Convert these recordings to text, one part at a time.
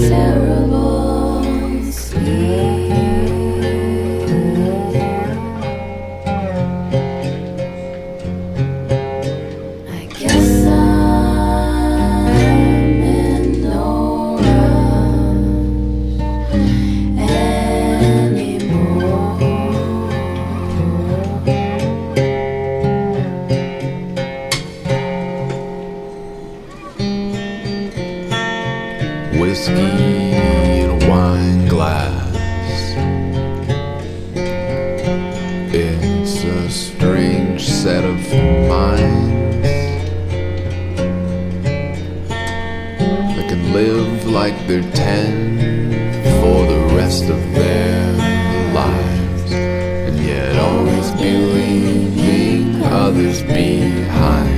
terrible sleep. I guess I'm in no rush anymore. Whiskey in a wine glass. It's a strange set of minds that can live like they're 10 for the rest of their lives, and yet always be leaving others behind.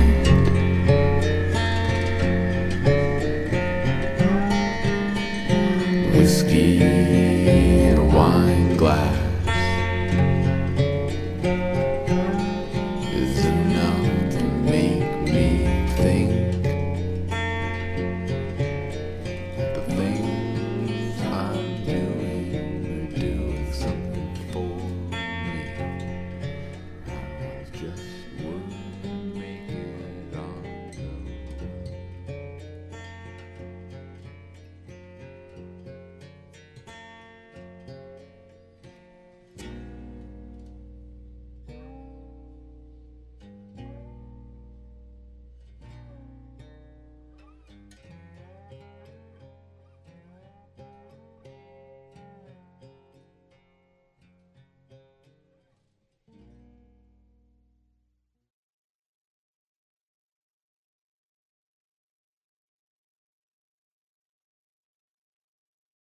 Whiskey in a wine glass.